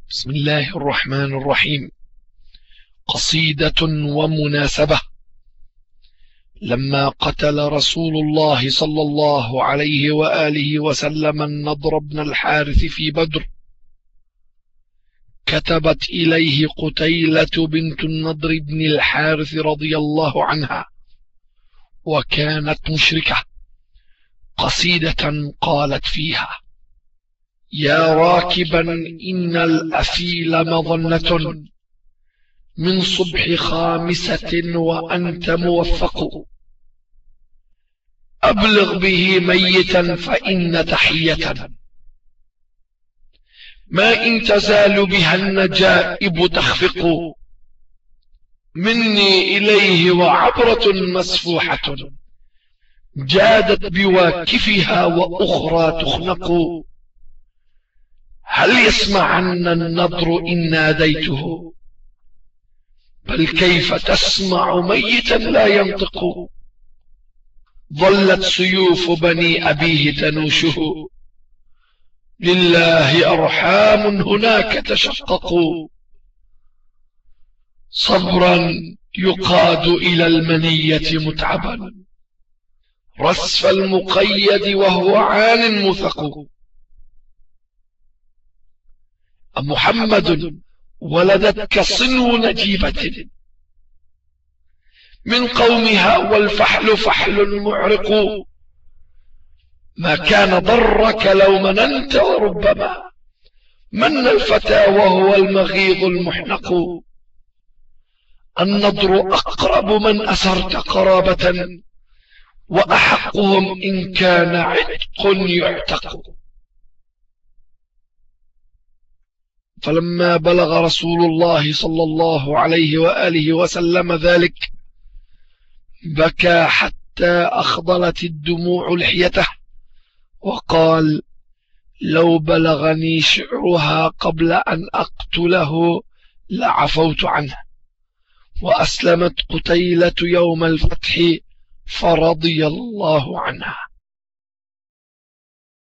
بسم الله الرحمن الرحيم. قصيدة ومناسبة. لما قتل رسول الله صلى الله عليه وآله وسلم النضر بن الحارث في بدر، كتبت إليه قتيلة بنت النضر بن الحارث رضي الله عنها، وكانت مشركة، قصيدة قالت فيها: يا راكبا إن الأفيل مظنة، من صبح خامسة وأنت موفق، أبلغ به ميتا فإن تحية ما إن تزال بها النجائب تخفق، مني إليه وعبرة مسفوحة، جادت بواكفها وأخرى تخنق، هل يسمعن النضر إن ناديته؟ بل كيف تسمع ميتا لا ينطق، ظلت سيوف بني أبيه تنوشه، لله أرحام هناك تشققوا، صبرا يقاد إلى المنية متعبا، رسف المقيد وهو عان مثق، محمد ولدتك صنو نجيبة من قومها، والفحل فحل معرق، ما كان ضرك لو مننت، وربما من الفتى وهو المغيظ المحنق، النضر أقرب من أسرت قرابة، وأحقهم إن كان عتق يعتق. فلما بلغ رسول الله صلى الله عليه وآله وسلم ذلك، بكى حتى أخضلت الدموع لحيته، وقال: لو بلغني شعرها قبل أن أقتله لعفوت عنه. وأسلمت قتيلة يوم الفتح فرضي الله عنها.